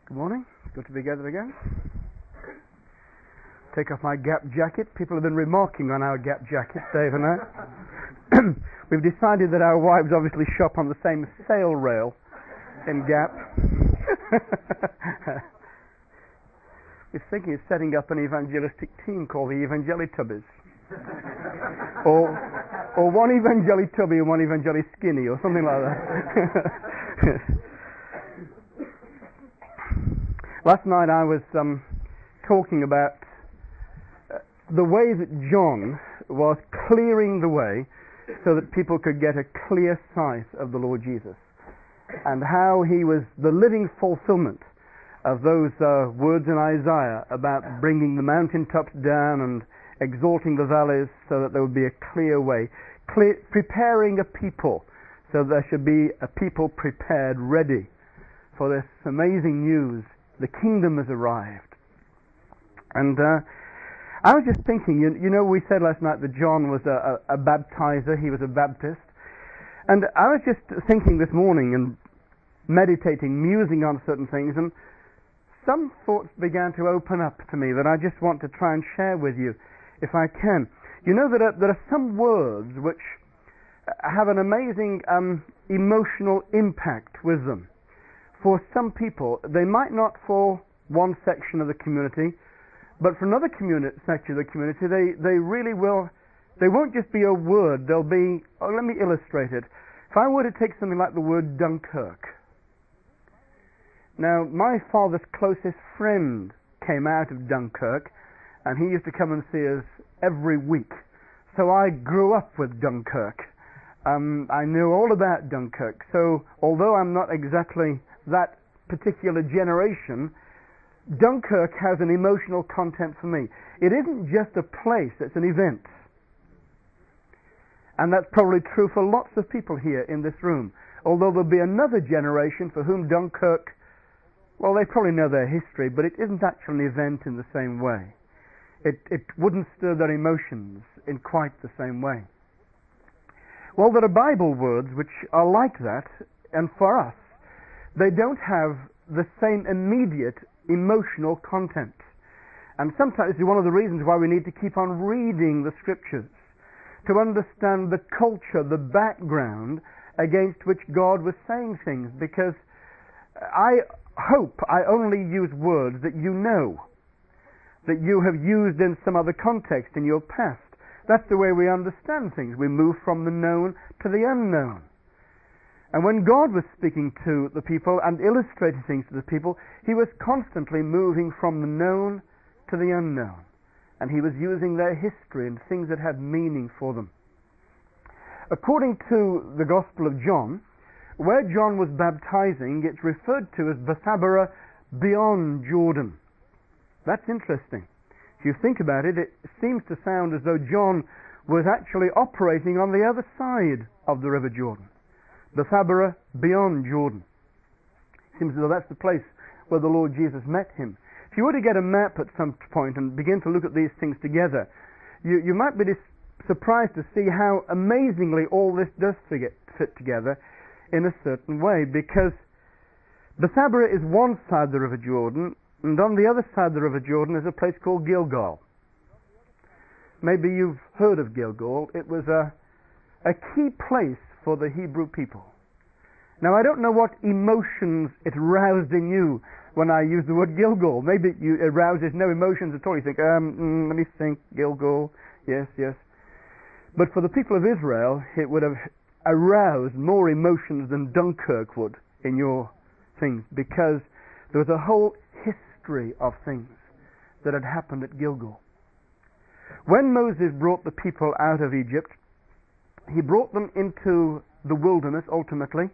Good morning. Good to be together again. Take off my Gap jacket. People have been remarking on our Gap jackets, Dave and I. We've decided that our wives obviously shop on the same sale rail in Gap. We're thinking of setting up an evangelistic team called the Evangelitubbies. or one Evangelitubby and one Evangeliskinny or something like that. Last night I was talking about the way that John was clearing the way so that people could get a clear sight of the Lord Jesus, and how he was the living fulfillment of those words in Isaiah about bringing the mountaintops down and exalting the valleys so that there would be a clear way, preparing a people so there should be a people prepared, ready for this amazing news. The kingdom has arrived. And I was just thinking, you know, we said last night that John was a baptizer, he was a Baptist. And I was just thinking this morning and meditating, musing on certain things, and some thoughts began to open up to me that I just want to try and share with you, if I can. You know that there are some words which have an amazing emotional impact with them. For some people, they might not for one section of the community, but for another section of the community, they really will. They won't just be a word, they'll be, let me illustrate it. If I were to take something like the word Dunkirk. Now, my father's closest friend came out of Dunkirk, and he used to come and see us every week. So I grew up with Dunkirk. I knew all about Dunkirk. So, although I'm not exactly that particular generation, Dunkirk has an emotional content for me. It isn't just a place, it's an event. And that's probably true for lots of people here in this room. Although there'll be another generation for whom Dunkirk, well, they probably know their history, but it isn't actually an event in the same way. It wouldn't stir their emotions in quite the same way. Well, there are Bible words which are like that, and for us, they don't have the same immediate emotional content. And sometimes it's one of the reasons why we need to keep on reading the scriptures, to understand the culture, the background against which God was saying things, because I hope I only use words that you know, that you have used in some other context in your past. That's the way we understand things. We move from the known to the unknown. And when God was speaking to the people and illustrating things to the people, he was constantly moving from the known to the unknown. And he was using their history and things that had meaning for them. According to the Gospel of John, where John was baptizing, it's referred to as Bethabara beyond Jordan. That's interesting. If you think about it, it seems to sound as though John was actually operating on the other side of the River Jordan. Bethabara beyond Jordan. Seems as though that's the place where the Lord Jesus met him. If you were to get a map at some point and begin to look at these things together, you might be surprised to see how amazingly all this does fit together in a certain way, because Bethabara is one side of the River Jordan, and on the other side of the River Jordan is a place called Gilgal. Maybe you've heard of Gilgal. It was a key place for the Hebrew people. Now, I don't know what emotions it roused in you when I used the word Gilgal. Maybe it rouses no emotions at all. You think, let me think, Gilgal, yes. But for the people of Israel, it would have aroused more emotions than Dunkirk would in your things, because there was a whole history of things that had happened at Gilgal. When Moses brought the people out of Egypt, he brought them into the wilderness, ultimately,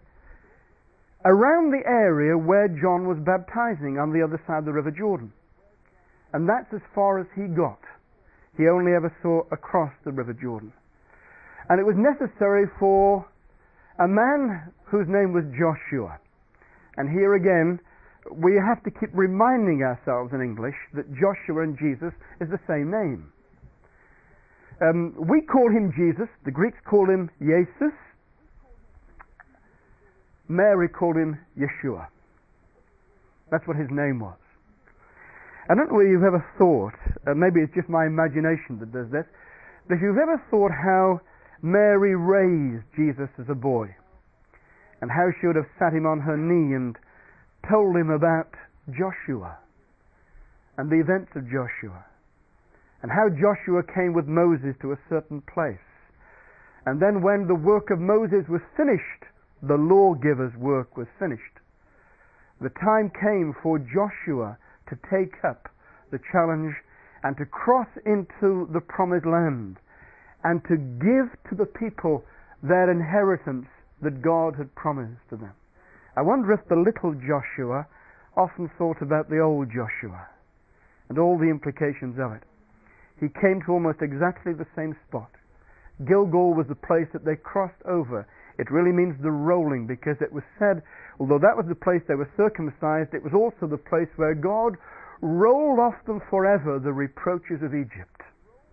around the area where John was baptizing on the other side of the River Jordan. And that's as far as he got. He only ever saw across the River Jordan. And it was necessary for a man whose name was Joshua. And here again, we have to keep reminding ourselves in English that Joshua and Jesus is the same name. We call him Jesus, the Greeks call him Jesus, Mary called him Yeshua. That's what his name was. I don't know whether you've ever thought, maybe it's just my imagination that does this, but if you've ever thought how Mary raised Jesus as a boy, and how she would have sat him on her knee and told him about Joshua and the events of Joshua, and how Joshua came with Moses to a certain place. And then when the work of Moses was finished, the lawgiver's work was finished. The time came for Joshua to take up the challenge and to cross into the promised land and to give to the people their inheritance that God had promised to them. I wonder if the little Joshua often thought about the old Joshua and all the implications of it. He came to almost exactly the same spot. Gilgal was the place that they crossed over. It really means the rolling, because it was said, although that was the place they were circumcised, it was also the place where God rolled off them forever the reproaches of Egypt.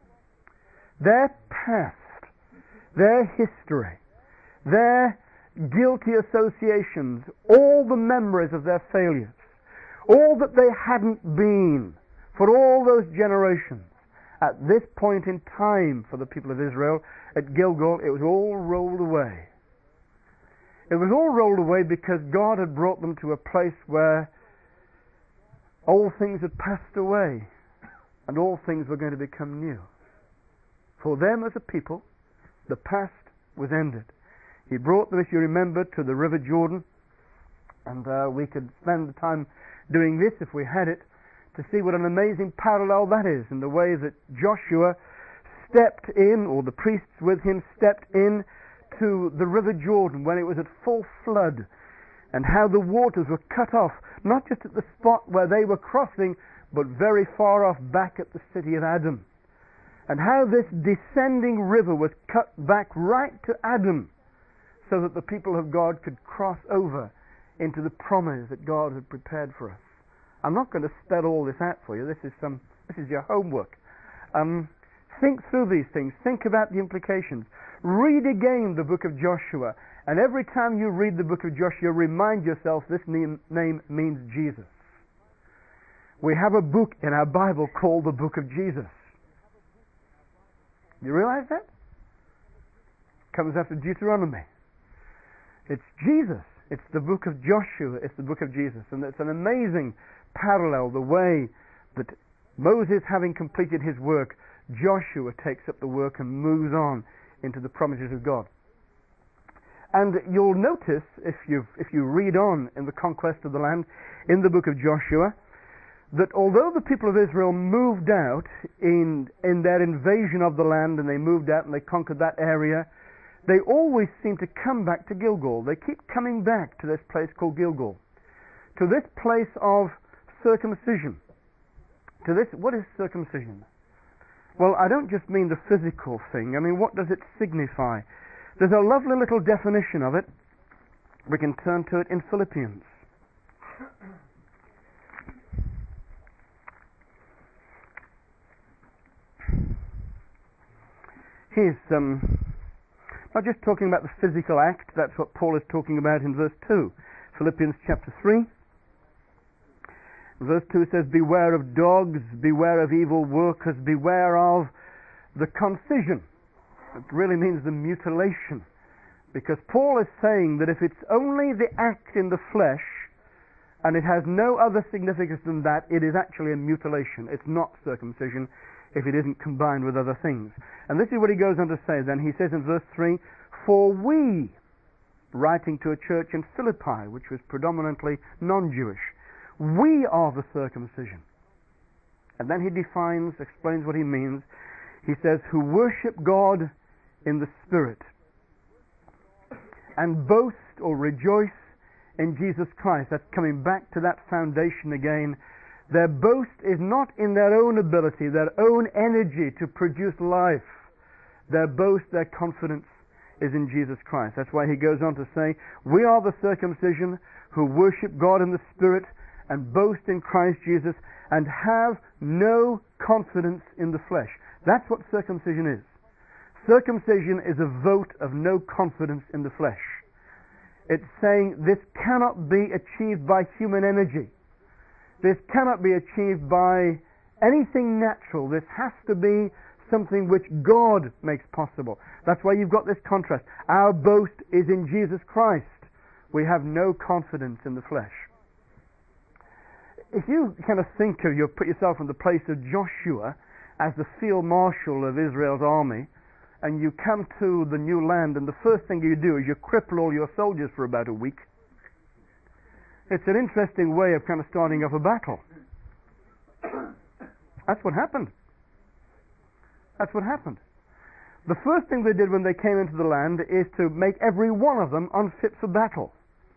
Their past, their history, their guilty associations, all the memories of their failures, all that they hadn't been for all those generations, at this point in time for the people of Israel, at Gilgal, it was all rolled away. It was all rolled away because God had brought them to a place where all things had passed away and all things were going to become new. For them as a people, the past was ended. He brought them, if you remember, to the River Jordan, and we could spend the time doing this if we had it, to see what an amazing parallel that is in the way that Joshua stepped in, or the priests with him stepped in to the River Jordan when it was at full flood, and how the waters were cut off, not just at the spot where they were crossing, but very far off back at the city of Adam, and how this descending river was cut back right to Adam, so that the people of God could cross over into the promise that God had prepared for us. I'm not going to spell all this out for you. This is your homework. Think through these things. Think about the implications. Read again the book of Joshua, and every time you read the book of Joshua, remind yourself this name means Jesus. We have a book in our Bible called the Book of Jesus. You realize that? Comes after Deuteronomy. It's Jesus. It's the book of Joshua. It's the book of Jesus. And it's an amazing parallel, the way that Moses, having completed his work, Joshua takes up the work and moves on into the promises of God. And you'll notice, if you read on in the conquest of the land in the book of Joshua, that although the people of Israel moved out in their invasion of the land, and they moved out and they conquered that area, they always seem to come back to Gilgal. They keep coming back to this place called Gilgal, to this place of circumcision. What is circumcision? Well, I don't just mean the physical thing. I mean, what does it signify? There's a lovely little definition of it. We can turn to it in Philippians. Here's not just talking about the physical act. That's what Paul is talking about in verse 2. Philippians chapter 3. Verse 2 says, "Beware of dogs, beware of evil workers, beware of the concision." It really means the mutilation. Because Paul is saying that if it's only the act in the flesh, and it has no other significance than that, it is actually a mutilation. It's not circumcision if it isn't combined with other things. And this is what he goes on to say then. He says in verse 3, "For we," writing to a church in Philippi, which was predominantly non-Jewish, "we are the circumcision." And then he explains what he means. He says, "who worship God in the Spirit and boast or rejoice in Jesus Christ." That's coming back to that foundation again. Their boast is not in their own ability, their own energy to produce life. Their boast, their confidence is in Jesus Christ. That's why he goes on to say, "We are the circumcision who worship God in the Spirit and boast in Christ Jesus and have no confidence in the flesh." That's what circumcision is. Circumcision is a vote of no confidence in the flesh. It's saying this cannot be achieved by human energy. This cannot be achieved by anything natural. This has to be something which God makes possible. That's why you've got this contrast. Our boast is in Jesus Christ. We have no confidence in the flesh. If you kind of think of, you put yourself in the place of Joshua as the field marshal of Israel's army, and you come to the new land, and the first thing you do is you cripple all your soldiers for about a week. It's an interesting way of kind of starting off a battle. That's what happened. That's what happened. The first thing they did when they came into the land is to make every one of them unfit for battle.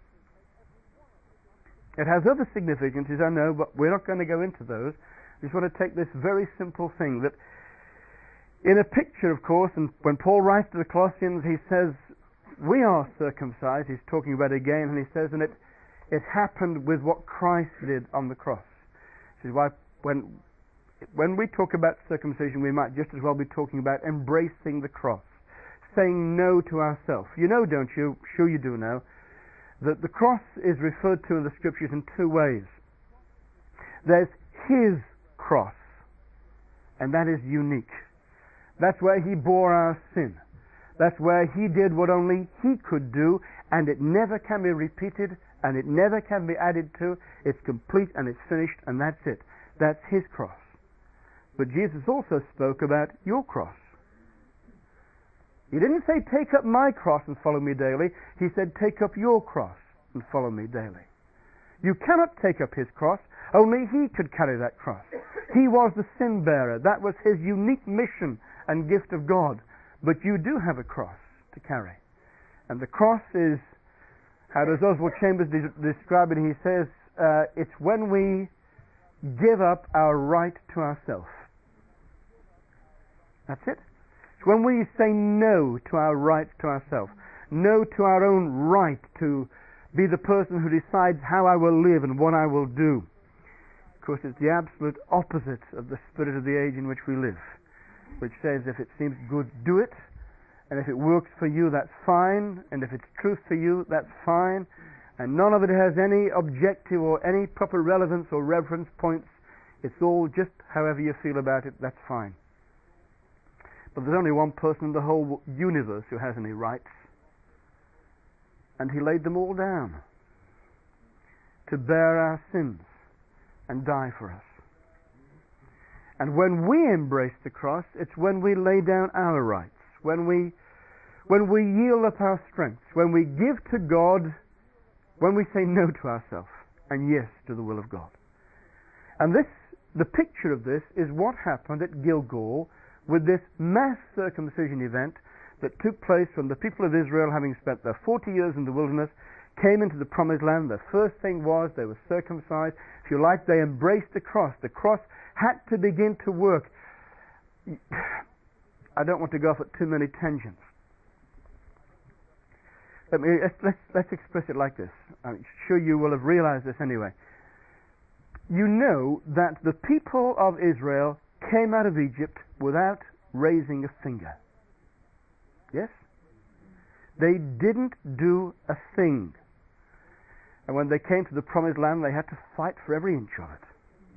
It has other significances, I know, but we're not going to go into those. I just want to take this very simple thing that in a picture, of course, and when Paul writes to the Colossians, he says, we are circumcised. He's talking about it again, and he says, and it happened with what Christ did on the cross. This is why when we talk about circumcision, we might just as well be talking about embracing the cross, saying no to ourselves. You know, don't you? Sure you do know, that the cross is referred to in the Scriptures in two ways. There's His cross, and that is unique. That's where He bore our sin. That's where He did what only He could do, and it never can be repeated, and it never can be added to. It's complete and it's finished, and that's it. That's His cross. But Jesus also spoke about your cross. He didn't say, take up my cross and follow me daily. He said, take up your cross and follow me daily. You cannot take up His cross. Only He could carry that cross. He was the sin bearer. That was His unique mission and gift of God. But you do have a cross to carry. And the cross is, how does Oswald Chambers describe it? He says, it's when we give up our right to ourselves. That's it. It's when we say no to our right to ourselves. No to our own right to be the person who decides how I will live and what I will do. Of course, it's the absolute opposite of the spirit of the age in which we live, which says if it seems good, do it, and if it works for you, that's fine, and if it's truth for you, that's fine, and none of it has any objective or any proper relevance or reference points. It's all just however you feel about it, that's fine. But there's only one person in the whole universe who has any rights, and He laid them all down to bear our sins and die for us. And when we embrace the cross, it's when we lay down our rights, when we yield up our strengths, when we give to God, when we say no to ourselves and yes to the will of God. And the picture of this is what happened at Gilgal with this mass circumcision event that took place when the people of Israel, having spent their 40 years in the wilderness, came into the promised land. The first thing was they were circumcised. If you like, they embraced the cross. The cross had to begin to work. I don't want to go off at too many tangents. Let's express it like this. I'm sure you will have realized this anyway. You know that the people of Israel came out of Egypt without raising a finger. Yes? They didn't do a thing. And when they came to the promised land, they had to fight for every inch of it.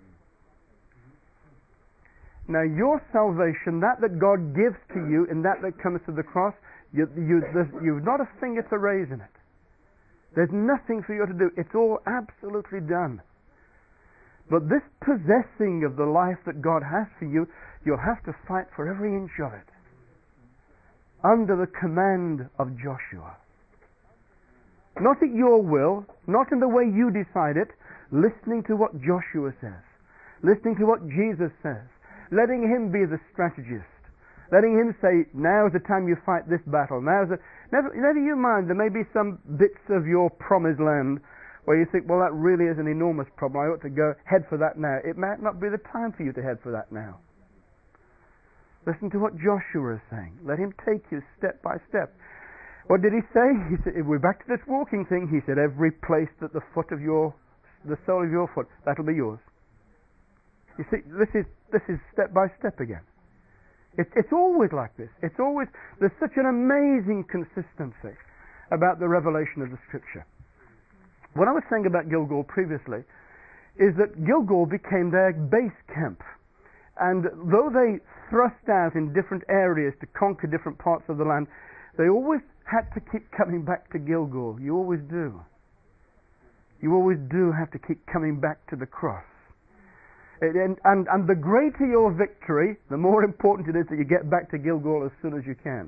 Now your salvation, that God gives to you, and that comes to the cross, you've not a finger to raise in it. There's nothing for you to do. It's all absolutely done. But this possessing of the life that God has for you, you'll have to fight for every inch of it, under the command of Joshua. Not at your will, not in the way you decide it, listening to what Joshua says, listening to what Jesus says, letting Him be the strategist, letting Him say, now's the time you fight this battle. Never you mind, there may be some bits of your promised land where you think, well, that really is an enormous problem. I ought to go head for that now. It might not be the time for you to head for that now. Listen to what Joshua is saying. Let Him take you step by step. What did He say? He said, if we're back to this walking thing, He said, every place that the sole of your foot, that'll be yours. You see, this is step by step again. It's always like this. There's such an amazing consistency about the revelation of the Scripture. What I was saying about Gilgal previously is that Gilgal became their base camp. And though they thrust out in different areas to conquer different parts of the land, they always had to keep coming back to Gilgal. You always do. You always do have to keep coming back to the cross. And the greater your victory, the more important it is that you get back to Gilgal as soon as you can.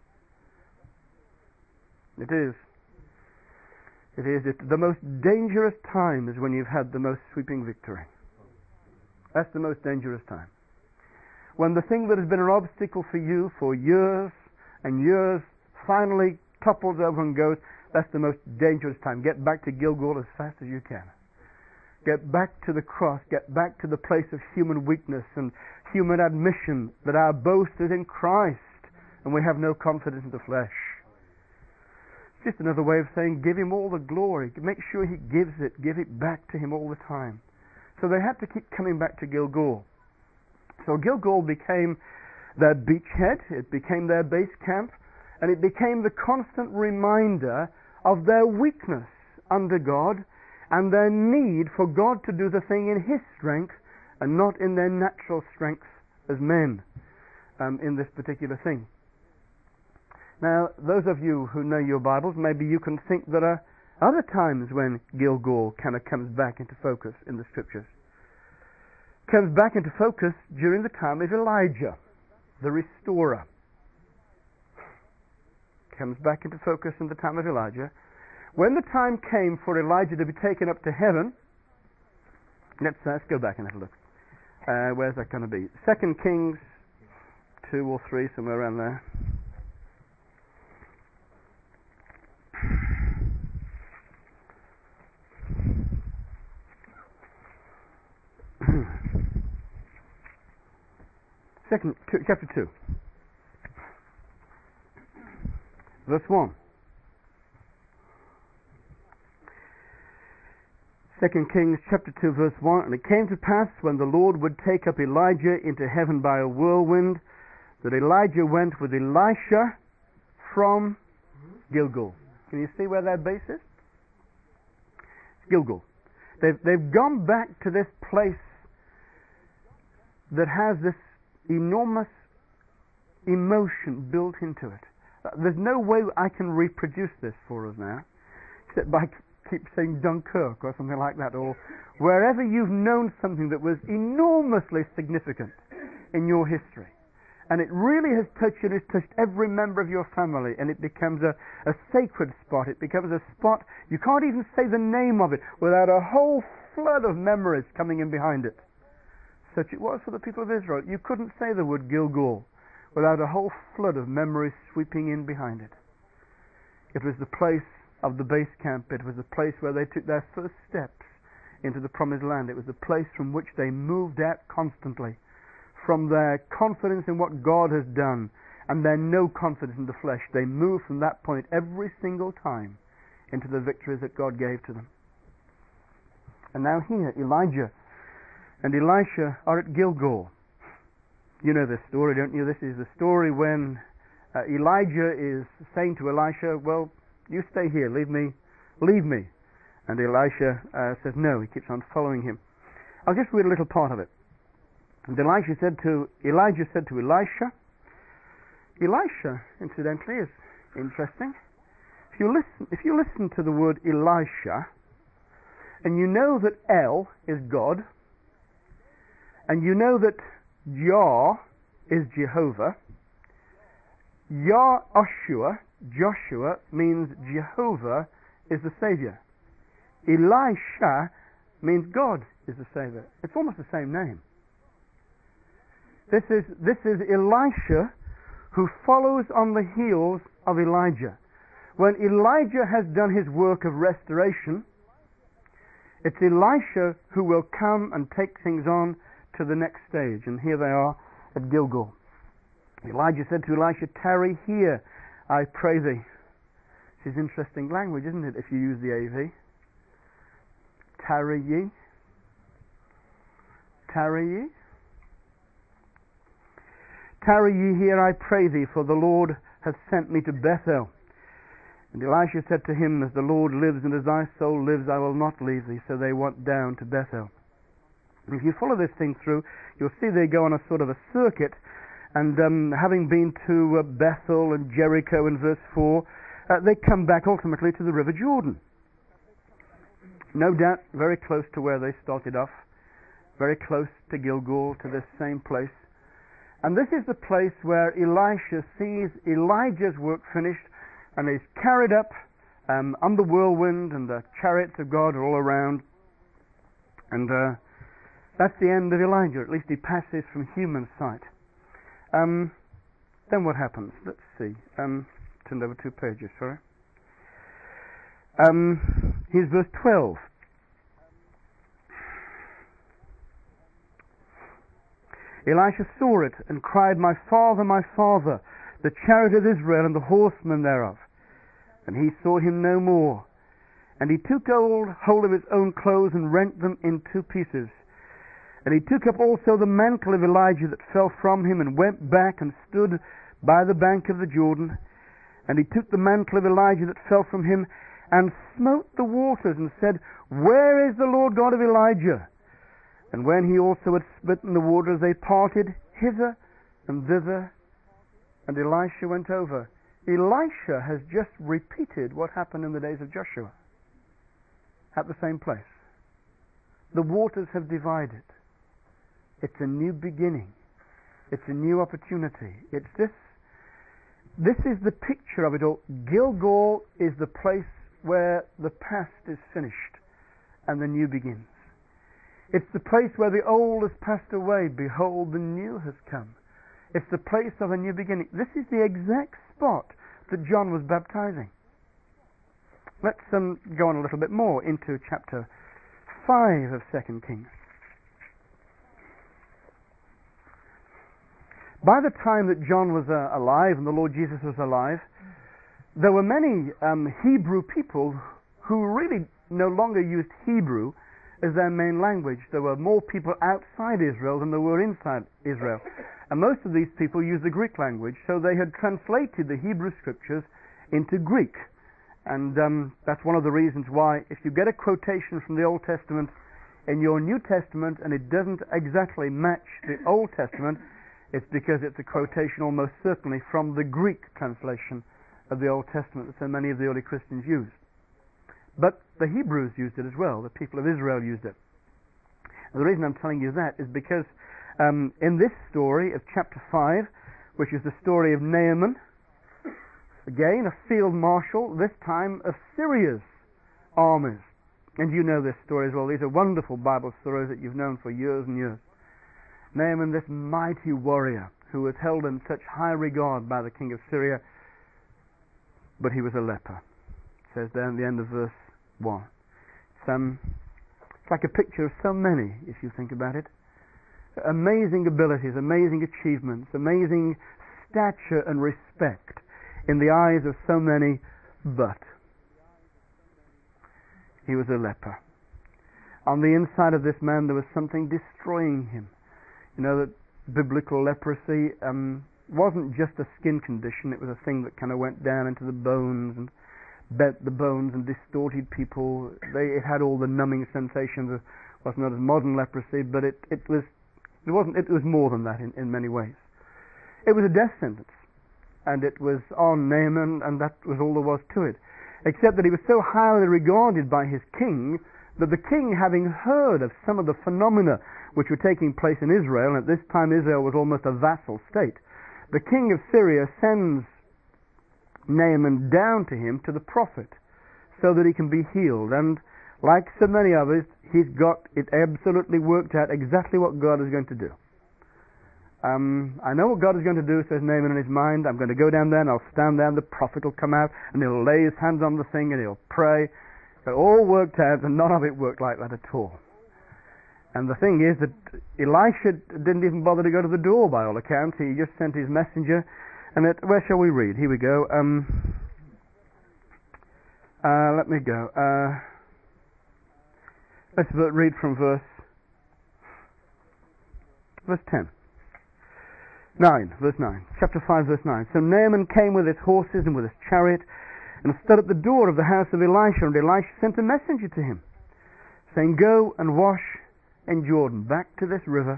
It is. It is. The most dangerous time is when you've had the most sweeping victory. That's the most dangerous time. When the thing that has been an obstacle for you for years and years finally topples over and goes, that's the most dangerous time. Get back to Gilgal as fast as you can. Get back to the cross. Get back to the place of human weakness and human admission that our boast is in Christ and we have no confidence in the flesh. It's just another way of saying give Him all the glory. Make sure He gives it. Give it back to Him all the time. So they had to keep coming back to Gilgal. So Gilgal became their beachhead, it became their base camp, and it became the constant reminder of their weakness under God and their need for God to do the thing in His strength and not in their natural strength as men in this particular thing. Now, those of you who know your Bibles, maybe you can think there are other times when Gilgal kind of comes back into focus in the Scriptures. Comes back into focus during the time of Elijah, the restorer. Comes back into focus in the time of Elijah. When the time came for Elijah to be taken up to heaven, let's go back and have a look. Where's that going to be? 2 Kings 2 or 3, somewhere around there. Chapter 2, verse 1. 2 Kings chapter 2 verse 1, and it came to pass when the Lord would take up Elijah into heaven by a whirlwind, that Elijah went with Elisha from Gilgal. Can you see where their base is? Gilgal. They've gone back to this place that has this enormous emotion built into it. There's no way I can reproduce this for us now, except by keep saying Dunkirk or something like that, or wherever you've known something that was enormously significant in your history. And it really has touched you, and it's touched every member of your family, and it becomes a sacred spot. It becomes a spot, you can't even say the name of it without a whole flood of memories coming in behind it. Such it was for the people of Israel. You couldn't say the word Gilgal without a whole flood of memories sweeping in behind it. It was the place of the base camp. It was the place where they took their first steps into the promised land. It was the place from which they moved out constantly, from their confidence in what God has done and their no confidence in the flesh. They moved from that point every single time into the victories that God gave to them. And now here, Elijah and Elisha are at Gilgal. You know this story, don't you? This is the story when Elijah is saying to Elisha, well, you stay here, leave me. And Elisha says no, he keeps on following him. I'll just read a little part of it. And Elijah said to Elisha, Elisha, incidentally, is interesting. If you listen to the word Elisha, and you know that El is God, and you know that Jah is Jehovah, Joshua means Jehovah is the Savior. Elisha means God is the Savior. It's almost the same name. This is Elisha who follows on the heels of Elijah. When Elijah has done his work of restoration, it's Elisha who will come and take things on to the next stage. And here they are at Gilgal. Elijah said to Elisha, tarry here, I pray thee. This is interesting language, isn't it, if you use the AV? Tarry ye. Tarry ye. Tarry ye here, I pray thee, for the Lord hath sent me to Bethel. And Elisha said to him, as the Lord lives and as thy soul lives, I will not leave thee. So they went down to Bethel. And if you follow this thing through, you'll see they go on a sort of a circuit. And having been to Bethel and Jericho in verse 4, they come back ultimately to the River Jordan. No doubt very close to where they started off, very close to Gilgal, to this same place. And this is the place where Elisha sees Elijah's work finished, and he's carried up on the whirlwind, and the chariots of God are all around. And that's the end of Elijah. At least he passes from human sight. Then what happens? Let's see. Turned over 2 pages, sorry. Here's verse 12. Elisha saw it and cried, my father, the chariot of Israel and the horsemen thereof. And he saw him no more. And he took hold of his own clothes and rent them in 2 pieces. And he took up also the mantle of Elijah that fell from him, and went back and stood by the bank of the Jordan. And he took the mantle of Elijah that fell from him, and smote the waters, and said, where is the Lord God of Elijah? And when he also had smitten the waters, they parted hither and thither, and Elisha went over. Elisha has just repeated what happened in the days of Joshua at the same place. The waters have divided. It's a new beginning. It's a new opportunity. It's this is the picture of it all. Gilgal is the place where the past is finished and the new begins. It's the place where the old has passed away. Behold, the new has come. It's the place of a new beginning. This is the exact spot that John was baptizing. Let's go on a little bit more into chapter 5 of 2 Kings. By the time that John was alive and the Lord Jesus was alive, there were many Hebrew people who really no longer used Hebrew as their main language. There were more people outside Israel than there were inside Israel. And most of these people used the Greek language, so they had translated the Hebrew scriptures into Greek. And that's one of the reasons why, if you get a quotation from the Old Testament in your New Testament and it doesn't exactly match the Old Testament, it's because it's a quotation almost certainly from the Greek translation of the Old Testament that so many of the early Christians used. But the Hebrews used it as well. The people of Israel used it. And the reason I'm telling you that is because in this story of chapter 5, which is the story of Naaman, again a field marshal, this time of Syria's armies. And you know this story as well. These are wonderful Bible stories that you've known for years and years. Naaman, this mighty warrior who was held in such high regard by the king of Syria, but he was a leper. It says there in the end of verse 1. It's like a picture of so many, if you think about it. Amazing abilities, amazing achievements, amazing stature and respect in the eyes of so many, but he was a leper. On the inside of this man there was something destroying him. You know that biblical leprosy wasn't just a skin condition, it was a thing that kind of went down into the bones and bent the bones and distorted people. It had all the numbing sensations. It was not as modern leprosy, but it was more than that in many ways. It was a death sentence, and it was on Naaman, and that was all there was to it. Except that he was so highly regarded by his king that the king, having heard of some of the phenomena which were taking place in Israel, and at this time Israel was almost a vassal state, the king of Syria sends Naaman down to him, to the prophet, so that he can be healed. And like so many others, he's got it absolutely worked out exactly what God is going to do. I know what God is going to do, says Naaman in his mind. I'm going to go down there and I'll stand there and the prophet will come out and he'll lay his hands on the thing and he'll pray. So it all worked out, and none of it worked like that at all. And the thing is that Elisha didn't even bother to go to the door by all accounts. He just sent his messenger. And where shall we read? Here we go. Let me go. Let's read from verse 10. 9, verse 9. Chapter 5, verse 9. So Naaman came with his horses and with his chariot, and stood at the door of the house of Elisha, and Elisha sent a messenger to him, saying, Go and wash in Jordan, back to this river.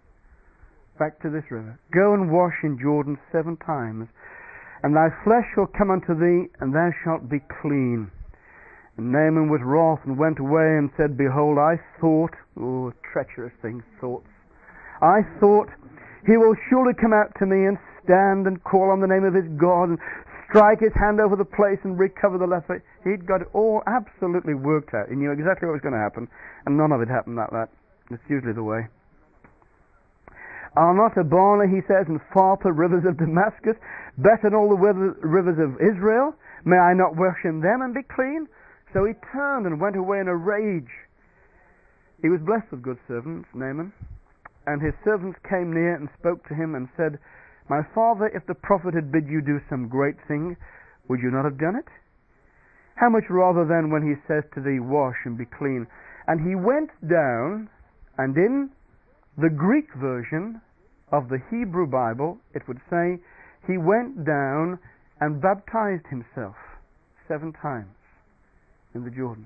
Go and wash in Jordan 7 times, and thy flesh shall come unto thee, and thou shalt be clean. And Naaman was wroth, and went away, and said, Behold, I thought, treacherous things, thoughts, I thought, he will surely come out to me, and stand, and call on the name of his God, and strike his hand over the place, and recover the leper. He'd got it all absolutely worked out. He knew exactly what was going to happen, and none of it happened like that. It's usually the way. Are not Abana, he says, and Pharpar, rivers of Damascus, better than all the rivers of Israel? May I not wash in them and be clean? So he turned and went away in a rage. He was blessed with good servants, Naaman, and his servants came near and spoke to him and said, My father, if the prophet had bid you do some great thing, would you not have done it? How much rather then when he says to thee, Wash and be clean? And he went down, and in the Greek version of the Hebrew Bible, it would say, he went down and baptized himself 7 times in the Jordan.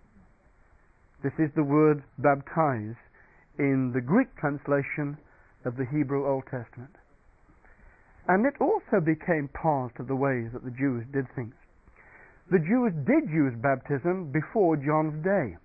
This is the word baptize in the Greek translation of the Hebrew Old Testament. And it also became part of the ways that the Jews did things. The Jews did use baptism before John's day.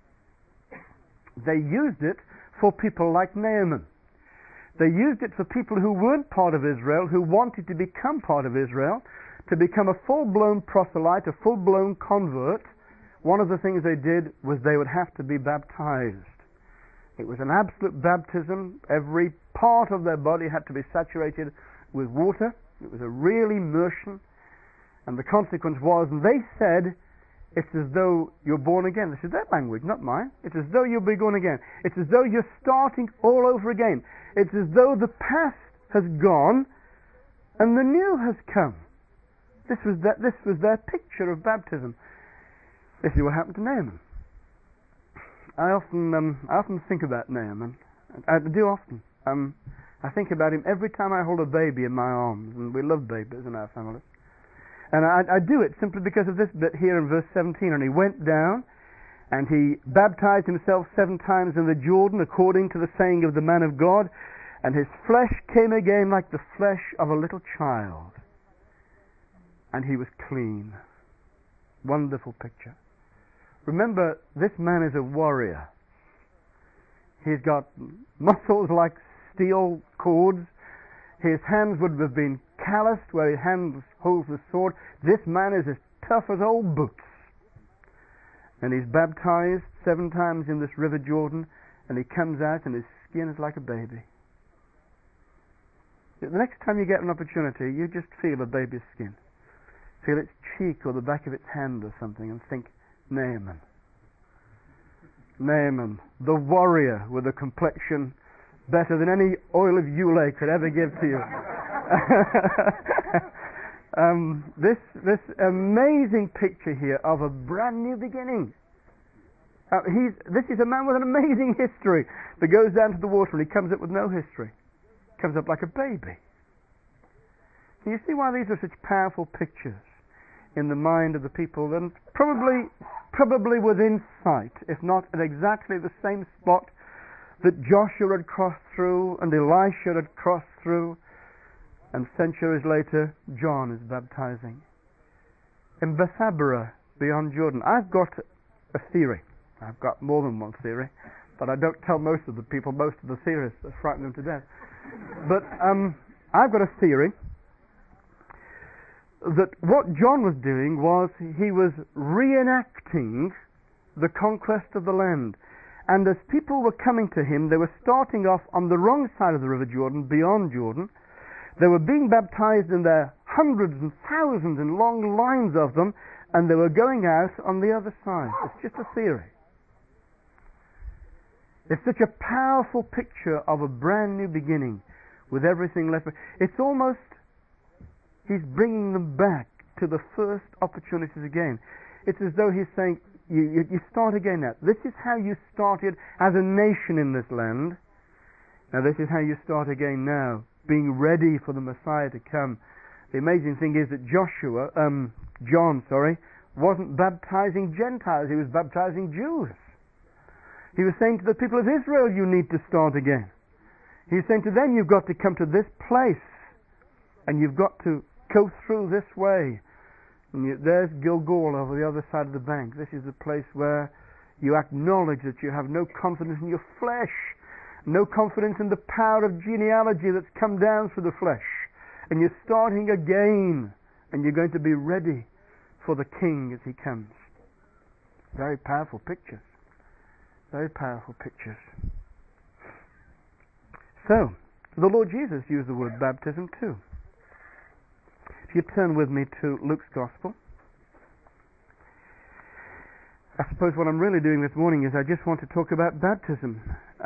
They used it for people like Naaman. They used it for people who weren't part of Israel, who wanted to become part of Israel, to become a full-blown proselyte, a full-blown convert. One of the things they did was they would have to be baptized. It was an absolute baptism. Every part of their body had to be saturated with water. It was a real immersion. And the consequence was, and they said, it's as though you're born again. This is their language, not mine. It's as though you'll be born again. It's as though you're starting all over again. It's as though the past has gone and the new has come. This was their picture of baptism. This is what happened to Naaman. I often think about Naaman. I do often. I think about him every time I hold a baby in my arms, and we love babies in our family. And I do it simply because of this bit here in verse 17. And he went down, and he baptized himself 7 times in the Jordan, according to the saying of the man of God, and his flesh came again like the flesh of a little child, and he was clean. Wonderful picture. Remember, this man is a warrior. He's got muscles like steel cords. His hands would have been calloused where his hand holds the sword. This man is as tough as old boots. And he's baptized 7 times in this river Jordan, and he comes out and his skin is like a baby. The next time you get an opportunity, you just feel a baby's skin. Feel its cheek or the back of its hand or something, and think, Naaman. Naaman, the warrior with a complexion better than any oil of Ulay could ever give to you. This amazing picture here of a brand new beginning. This is a man with an amazing history that goes down to the water and he comes up with no history. Comes up like a baby. Can you see why these are such powerful pictures in the mind of the people, and probably within sight, if not at exactly the same spot that Joshua had crossed through and Elisha had crossed through, and centuries later John is baptizing. In Bethabara, beyond Jordan, I've got a theory. I've got more than one theory, but I don't tell most of the people. Most of the theorists frighten them to death. But I've got a theory that what John was doing was he was reenacting the conquest of the land. And as people were coming to him, they were starting off on the wrong side of the River Jordan, beyond Jordan. They were being baptized in their hundreds and thousands and long lines of them, and they were going out on the other side. It's just a theory. It's such a powerful picture of a brand new beginning with everything left. It's almost he's bringing them back to the first opportunities again. It's as though he's saying, you start again now. This is how you started as a nation in this land. Now this is how you start again now, being ready for the Messiah to come. The amazing thing is that John, wasn't baptizing Gentiles, he was baptizing Jews. He was saying to the people of Israel, you need to start again. He was saying to them, you've got to come to this place, and you've got to go through this way. And there's Gilgal over the other side of the bank. This is the place where you acknowledge that you have no confidence in your flesh, no confidence in the power of genealogy that's come down through the flesh. And you're starting again, and you're going to be ready for the King as he comes. Very powerful pictures. Very powerful pictures. So, the Lord Jesus used the word baptism too. If you turn with me to Luke's Gospel. I suppose what I'm really doing this morning is I just want to talk about baptism.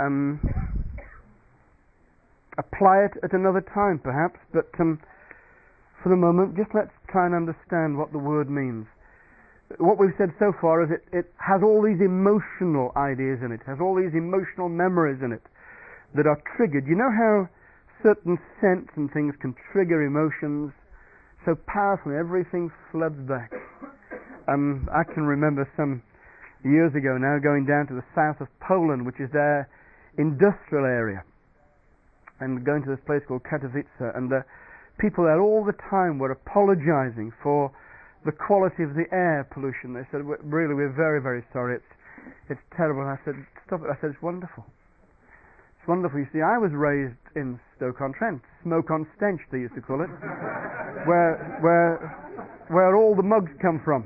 Apply it at another time perhaps, but for the moment just let's try and understand what the word means. What we've said so far is it has all these emotional ideas in it, has all these emotional memories in it that are triggered. You know how certain scents and things can trigger emotions so powerfully, everything floods back. I can remember some years ago now going down to the south of Poland, which is their industrial area, and going to this place called Katowice, and the people there all the time were apologizing for the quality of the air pollution. They said, really, we're very, very sorry, it's terrible. And I said, stop it. I said, it's wonderful. It's wonderful. You see, I was raised in Stoke-on-Trent, smoke-on-stench they used to call it, where all the mugs come from.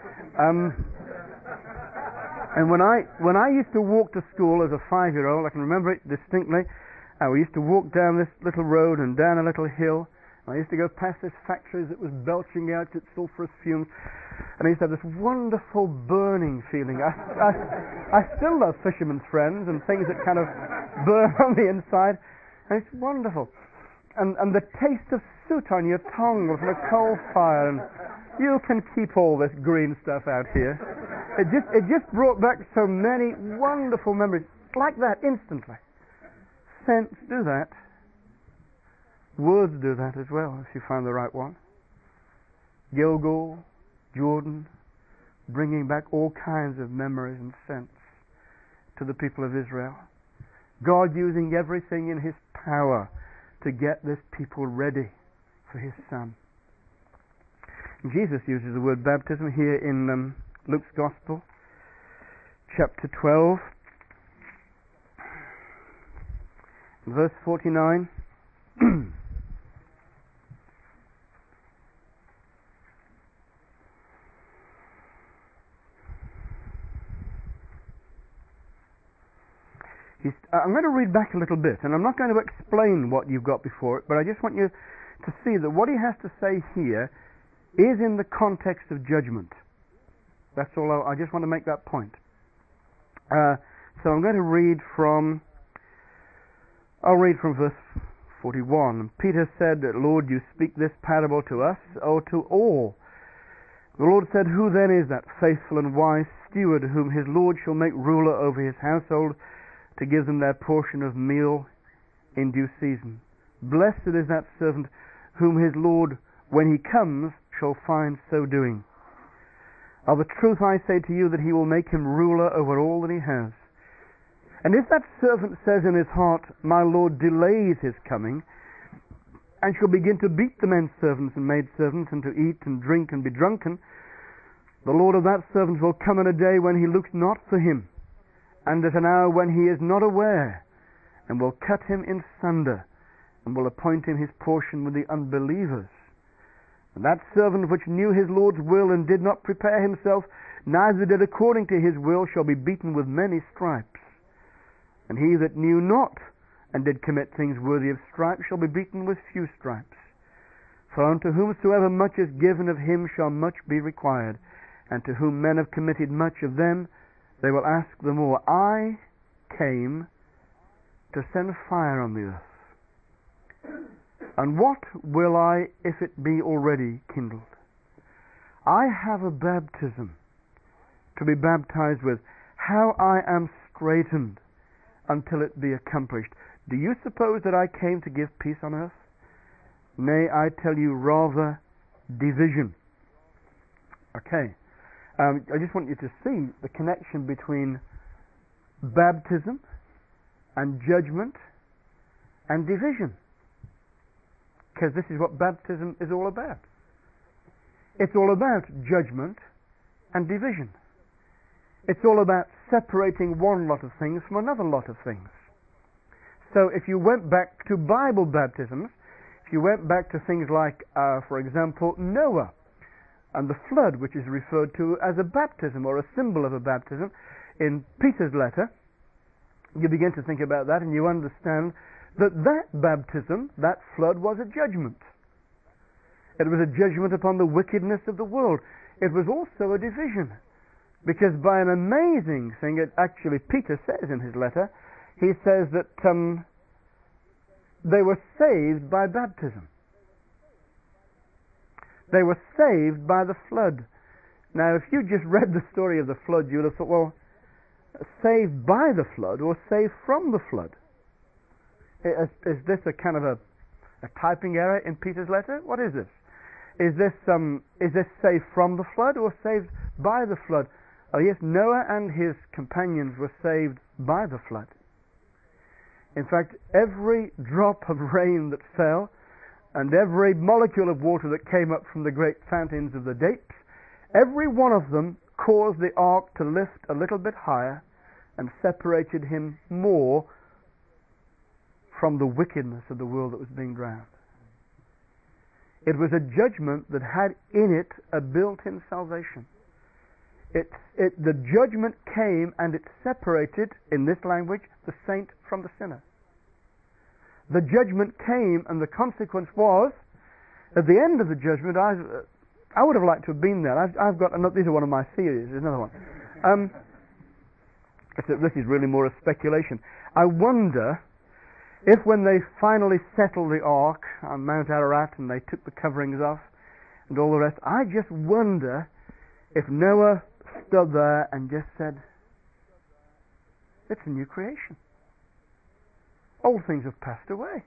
And when I used to walk to school as a 5-year-old, I can remember it distinctly. We used to walk down this little road and down a little hill. I used to go past this factory that was belching out its sulphurous fumes, and I used to have this wonderful burning feeling. I still love Fisherman's Friends and things that kind of burn on the inside, and it's wonderful. And the taste of soot on your tongue from a coal fire, and you can keep all this green stuff out here. It just brought back so many wonderful memories, like that, instantly. Scents do that. Words do that as well, if you find the right one. Gilgal, Jordan, bringing back all kinds of memories and scents to the people of Israel. God using everything in his power to get this people ready for his Son. And Jesus uses the word baptism here in Luke's Gospel, chapter 12, verse 49. I'm going to read back a little bit, and I'm not going to explain what you've got before it, but I just want you to see that what he has to say here is in the context of judgment. That's all. I just want to make that point. So I'm going to read from verse 41. Peter said, Lord, you speak this parable to us or to all? The Lord said, who then is that faithful and wise steward whom his Lord shall make ruler over his household, to give them their portion of meal in due season? Blessed is that servant whom his Lord, when he comes, shall find so doing. Of a truth I say to you that he will make him ruler over all that he has. And if that servant says in his heart, my Lord delays his coming, and shall begin to beat the men servants and maidservants, and to eat and drink and be drunken, the Lord of that servant will come in a day when he looks not for him, and at an hour when he is not aware, and will cut him in sunder, and will appoint him his portion with the unbelievers. And that servant which knew his Lord's will and did not prepare himself, neither did according to his will, shall be beaten with many stripes. And he that knew not and did commit things worthy of stripes shall be beaten with few stripes. For unto whomsoever much is given, of him shall much be required, and to whom men have committed much, of them they will ask the more. I came to send fire on the earth. And what will I if it be already kindled? I have a baptism to be baptized with. How I am straitened until it be accomplished. Do you suppose that I came to give peace on earth? Nay, I tell you, rather division. Okay. I just want you to see the connection between baptism and judgment and division. Because this is what baptism is all about. It's all about judgment and division. It's all about separating one lot of things from another lot of things. So if you went back to Bible baptisms, if you went back to things like, for example, Noah and the flood, which is referred to as a baptism or a symbol of a baptism in Peter's letter, you begin to think about that and you understand that that baptism, that flood, was a judgment. It was a judgment upon the wickedness of the world. It was also a division. Because by an amazing thing, it actually, Peter says in his letter, he says that they were saved by baptism. They were saved by the flood. Now, if you just read the story of the flood, you would have thought, well, saved by the flood or saved from the flood? Is this a kind of a typing error in Peter's letter? What is this? Is this saved from the flood or saved by the flood? Oh yes, Noah and his companions were saved by the flood. In fact, every drop of rain that fell and every molecule of water that came up from the great fountains of the deeps, every one of them caused the ark to lift a little bit higher and separated him more from the wickedness of the world that was being drowned. It was a judgment that had in it a built-in salvation. The judgment came and it separated, in this language, the saint from the sinner. The judgment came and the consequence was, at the end of the judgment, I would have liked to have been there. I've got these are one of my theories. There's another one. This is really more a speculation. I wonder if when they finally settled the ark on Mount Ararat and they took the coverings off and all the rest, I just wonder if Noah stood there and just said, it's a new creation. Old things have passed away.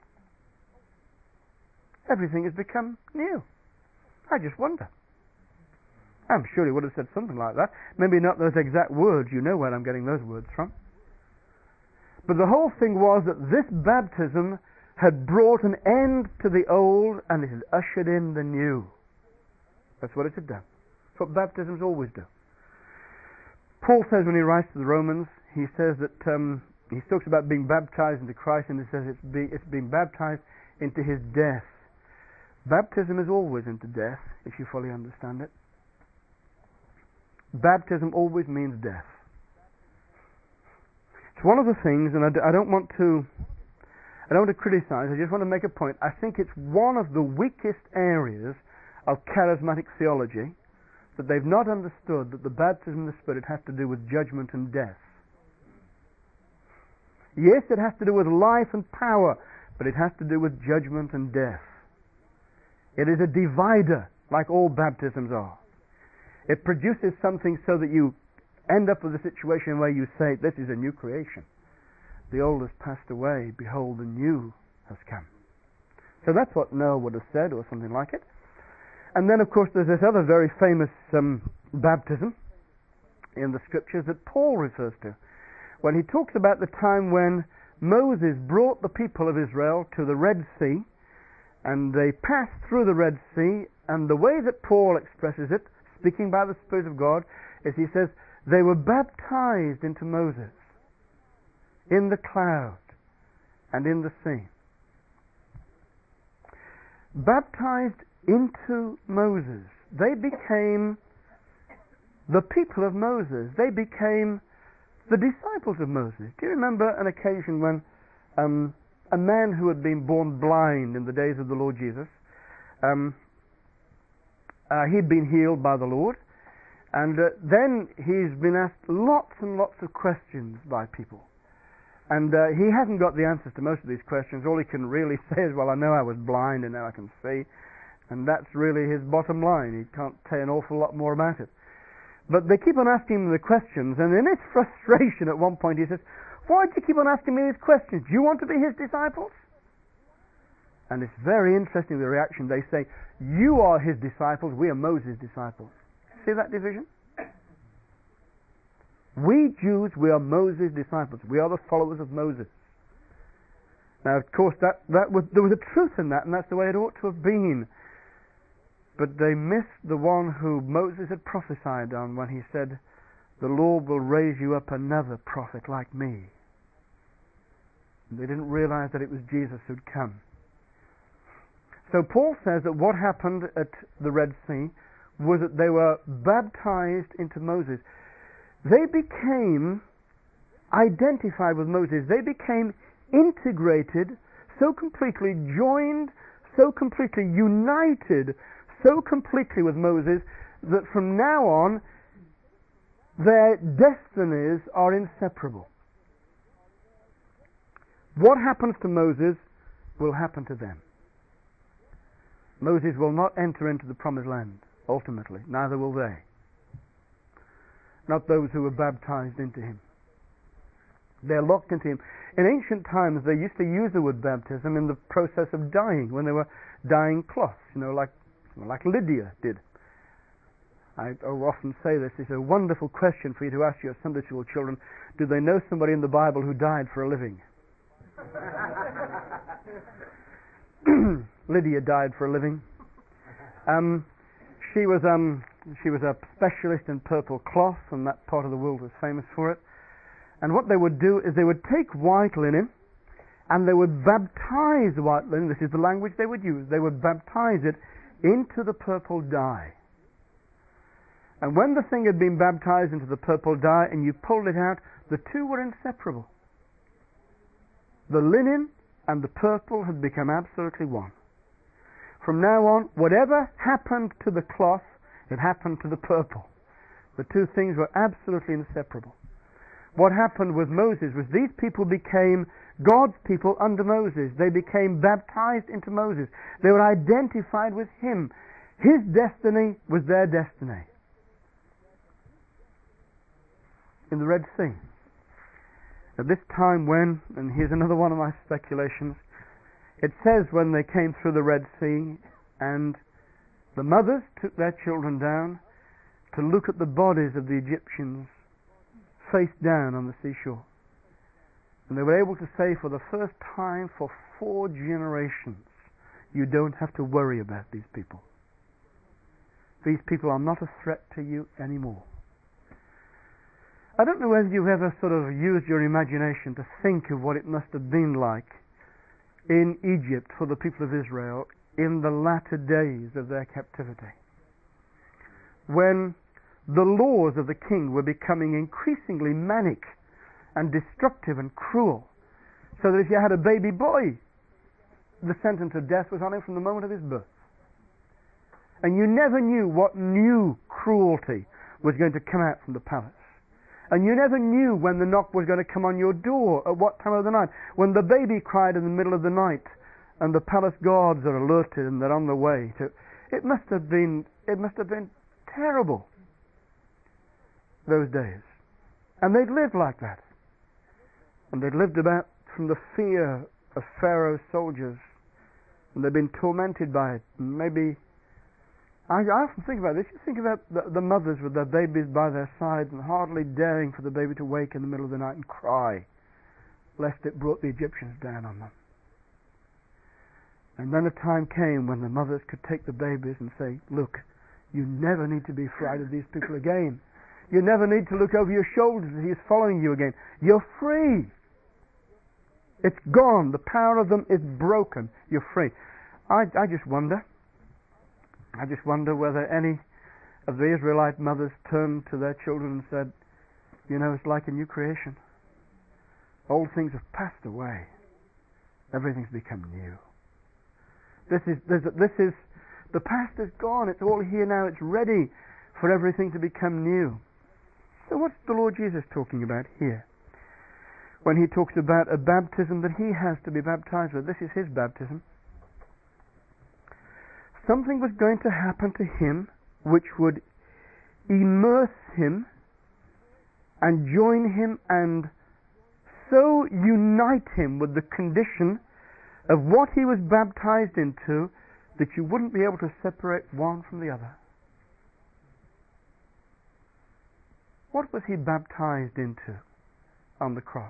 Everything has become new. I just wonder. I'm sure he would have said something like that. Maybe not those exact words. You know where I'm getting those words from. But the whole thing was that this baptism had brought an end to the old and it had ushered in the new. That's what it had done. That's what baptisms always do. Paul says when he writes to the Romans, he says that he talks about being baptized into Christ, and he says it's being baptized into his death. Baptism is always into death, if you fully understand it. Baptism always means death. It's one of the things, and I don't want to criticize, I just want to make a point. I think it's one of the weakest areas of charismatic theology, that they've not understood that the baptism of the Spirit has to do with judgment and death. Yes, it has to do with life and power, but it has to do with judgment and death. It is a divider, like all baptisms are. It produces something so that you end up with a situation where you say, this is a new creation. The old has passed away, behold, the new has come. So that's what Noah would have said, or something like it. And then, of course, there's this other very famous baptism in the Scriptures that Paul refers to, when he talks about the time when Moses brought the people of Israel to the Red Sea, and they passed through the Red Sea, and the way that Paul expresses it, speaking by the Spirit of God, is he says, they were baptized into Moses in the cloud and in the sea. Baptized into Moses. They became the people of Moses. They became the disciples of Moses. Do you remember an occasion when a man who had been born blind in the days of the Lord Jesus, he'd been healed by the Lord, and then he's been asked lots and lots of questions by people. And he hasn't got the answers to most of these questions. All he can really say is, well, I know I was blind and now I can see. And that's really his bottom line. He can't say an awful lot more about it. But they keep on asking him the questions, and in his frustration at one point he says, why do you keep on asking me these questions? Do you want to be his disciples? And it's very interesting, the reaction. They say, you are his disciples, we are Moses' disciples. See that division? We Jews, we are Moses' disciples. We are the followers of Moses. Now, of course, there was a truth in that, and that's the way it ought to have been. But they missed the one who Moses had prophesied on when he said, the Lord will raise you up another prophet like me. And they didn't realize that it was Jesus who'd come. So Paul says that what happened at the Red Sea was that they were baptized into Moses. They became identified with Moses. They became integrated, so completely joined, so completely united, so completely with Moses that from now on their destinies are inseparable. What happens to Moses will happen to them. Moses will not enter into the promised land, ultimately. Neither will they. Not those who were baptized into him. They're locked into him. In ancient times, they used to use the word baptism in the process of dying, when they were dyeing cloths, like Lydia did. I often say this is a wonderful question for you to ask your Sunday school children. Do they know somebody in the Bible who died for a living? Lydia died for a living. She was a specialist in purple cloth, and that part of the world was famous for it. And what they would do is they would take white linen and they would baptize the white linen. This is the language they would use. They would baptize it into the purple dye. And when the thing had been baptized into the purple dye and you pulled it out, the two were inseparable. The linen and the purple had become absolutely one. From now on, whatever happened to the cloth, it happened to the purple. The two things were absolutely inseparable. What happened with Moses was these people became God's people under Moses. They became baptized into Moses. They were identified with him. His destiny was their destiny. In the Red Sea, at this time when, and here's another one of my speculations, it says when they came through the Red Sea and the mothers took their children down to look at the bodies of the Egyptians face down on the seashore. And they were able to say for the first time for 4 generations, you don't have to worry about these people. These people are not a threat to you anymore. I don't know whether you've ever sort of used your imagination to think of what it must have been like in Egypt for the people of Israel in the latter days of their captivity, when the laws of the king were becoming increasingly manic and destructive and cruel, so that if you had a baby boy, the sentence of death was on him from the moment of his birth. And you never knew what new cruelty was going to come out from the palace. And you never knew when the knock was going to come on your door, at what time of the night. When the baby cried in the middle of the night, and the palace guards are alerted and they're on the way to... It must have been terrible, those days. And they'd lived like that. And they'd lived about from the fear of Pharaoh's soldiers. And they'd been tormented by it. Maybe... I often think about this. You think about the mothers with their babies by their side and hardly daring for the baby to wake in the middle of the night and cry, lest it brought the Egyptians down on them. And then a time came when the mothers could take the babies and say, look, you never need to be frightened of these people again. You never need to look over your shoulders as he's following you again. You're free. It's gone. The power of them is broken. You're free. I just wonder whether any of the Israelite mothers turned to their children and said, it's like a new creation. Old things have passed away. Everything's become new. This is the past is gone. It's all here now. It's ready for everything to become new. So what's the Lord Jesus talking about here? When he talks about a baptism that he has to be baptized with, this is his baptism. Something was going to happen to him which would immerse him and join him and so unite him with the condition of what he was baptized into, that you wouldn't be able to separate one from the other. What was he baptized into on the cross?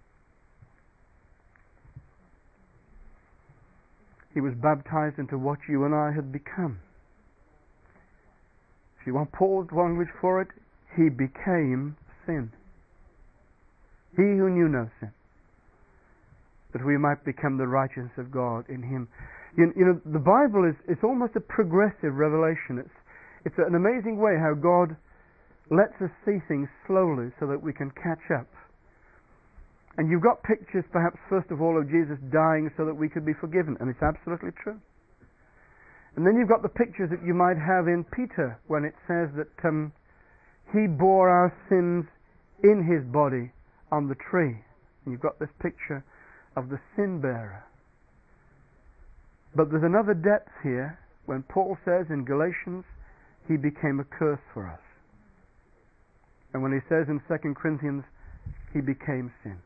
He was baptized into what you and I had become. If you want Paul's language for it, he became sin. He who knew no sin, that we might become the righteousness of God in him. You know, the Bible is almost a progressive revelation. It's an amazing way how God lets us see things slowly so that we can catch up. And you've got pictures, perhaps first of all, of Jesus dying so that we could be forgiven, and it's absolutely true. And then you've got the pictures that you might have in Peter when it says that he bore our sins in his body on the tree. And you've got this picture of the sin bearer. But there's another depth here when Paul says in Galatians, he became a curse for us. And when he says in 2 Corinthians, he became sin.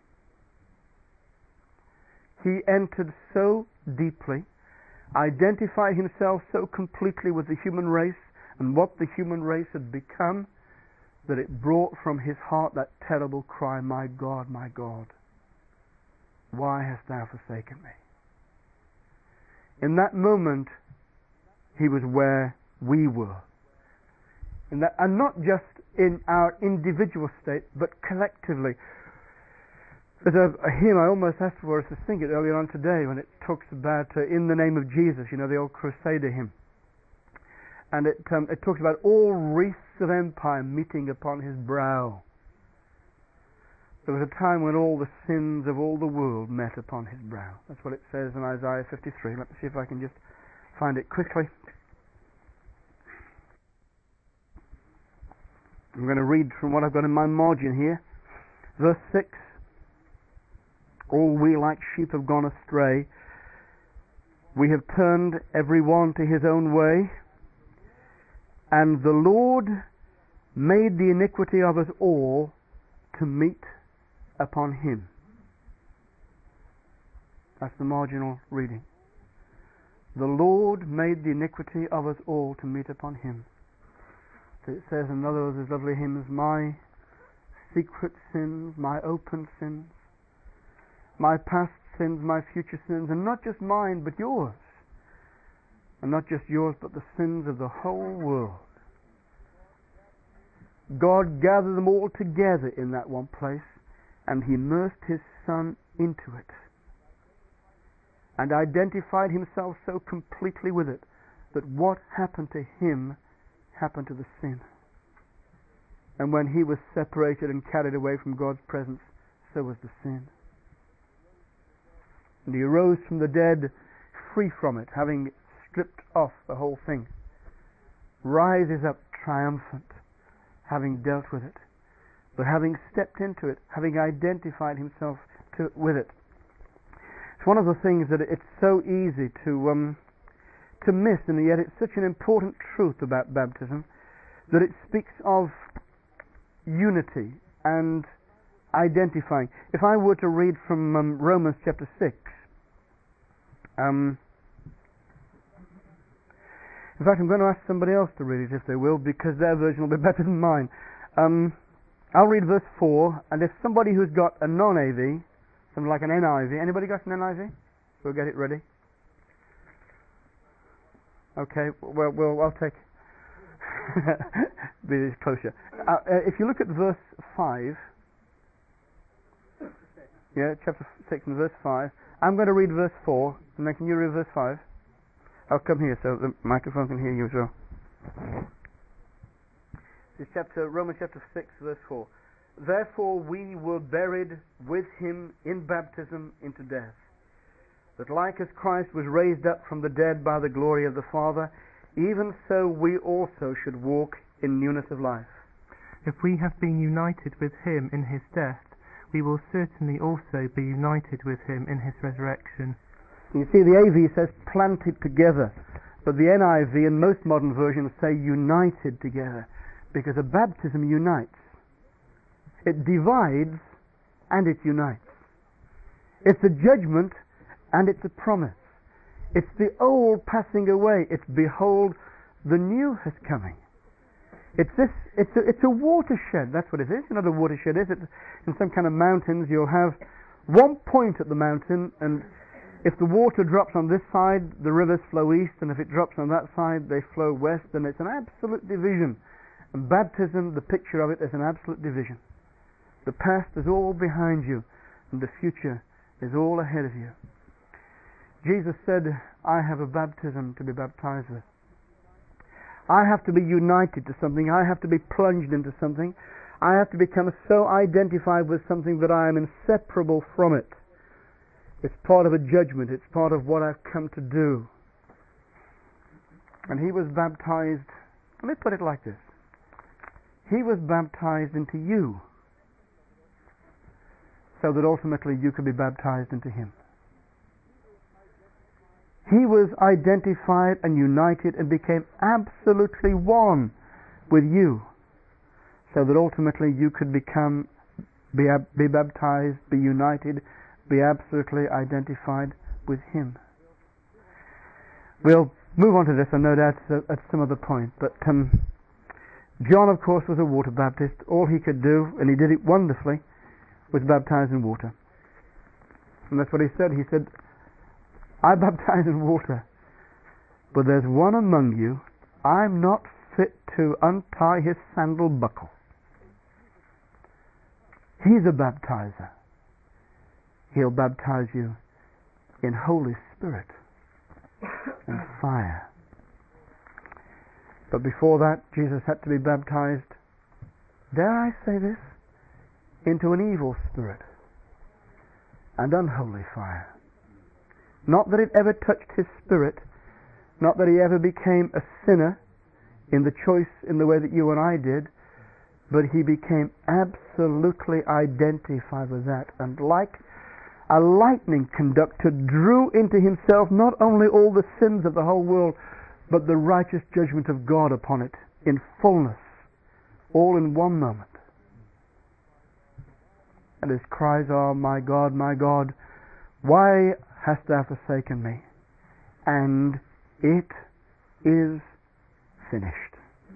He entered so deeply, identified himself so completely with the human race and what the human race had become, that it brought from his heart that terrible cry, my God, why hast thou forsaken me? In that moment, he was where we were. And not just in our individual state, but collectively. There's a hymn I almost asked for us to sing it earlier on today when it talks about in the name of Jesus, you know, the old Crusader hymn. And it talks about all wreaths of empire meeting upon his brow. There was a time when all the sins of all the world met upon his brow. That's what it says in Isaiah 53. Let me see if I can just find it quickly. I'm going to read from what I've got in my margin here. Verse 6. All we like sheep have gone astray. We have turned every one to his own way. And the Lord made the iniquity of us all to meet upon him. That's the marginal reading. The Lord made the iniquity of us all to meet upon him. So it says in another of those lovely hymns, my secret sins, my open sins, my past sins, my future sins, and not just mine, but yours. And not just yours, but the sins of the whole world. God gathered them all together in that one place, and he immersed his Son into it, and identified himself so completely with it, that what happened to him happened to the sin. And when he was separated and carried away from God's presence, so was the sin. And he arose from the dead free from it, having stripped off the whole thing. Rises up triumphant, having dealt with it, but having stepped into it, having identified himself with it. It's one of the things that it's so easy to miss, and yet it's such an important truth about baptism, that it speaks of unity and identifying. If I were to read from Romans chapter 6, in fact I'm going to ask somebody else to read it if they will, because their version will be better than mine. I'll read verse 4, and if somebody who's got a non-AV, something like an NIV, anybody got an NIV? We'll get it ready. Okay, well I'll take be closer. If you look at verse 5, yeah, chapter 6 and verse 5, I'm going to read verse 4, and then can you read verse 5? I'll come here so the microphone can hear you as well. This is Romans chapter 6, verse 4. Therefore we were buried with him in baptism into death, that like as Christ was raised up from the dead by the glory of the Father, even so we also should walk in newness of life. If we have been united with him in his death, we will certainly also be united with him in his resurrection. You see, the AV says planted together, but the NIV and most modern versions say united together, because a baptism unites. It divides and it unites. It's a judgment And it's a promise. It's the old passing away. It's behold, the new is coming. It's a watershed. That's what it is. You know what a watershed is? It's in some kind of mountains. You'll have one point at the mountain, and if the water drops on this side, the rivers flow east, and if it drops on that side, they flow west, and it's an absolute division. And baptism, the picture of it, is an absolute division. The past is all behind you, and the future is all ahead of you. Jesus said, I have a baptism to be baptized with. I have to be united to something. I have to be plunged into something. I have to become so identified with something that I am inseparable from it. It's part of a judgment. It's part of what I've come to do. And he was baptized, let me put it like this. He was baptized into you so that ultimately you could be baptized into him. He was identified and united and became absolutely one with you so that ultimately you could be baptized, be united, be absolutely identified with him. We'll move on to this, I know that's at some other point, but John, of course, was a water baptist. All he could do, and he did it wonderfully, was baptize in water. And that's what he said. He said, I baptize in water, but there's one among you, I'm not fit to untie his sandal buckle. He's a baptizer. He'll baptize you in Holy Spirit and fire. But before that, Jesus had to be baptized, dare I say this, into an evil spirit and unholy fire. Not that it ever touched his spirit, not that he ever became a sinner in the choice in the way that you and I did, but he became absolutely identified with that, and like a lightning conductor drew into himself not only all the sins of the whole world, but the righteous judgment of God upon it in fullness, all in one moment. And his cries are, my God, why hast thou forsaken me? And it is finished.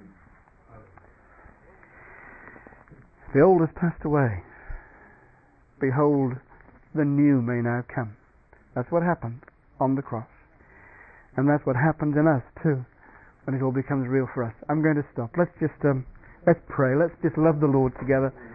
The old has passed away. Behold, the new may now come. That's what happened on the cross. And that's what happens in us too, when it all becomes real for us. I'm going to stop. Let's pray. Let's just love the Lord together.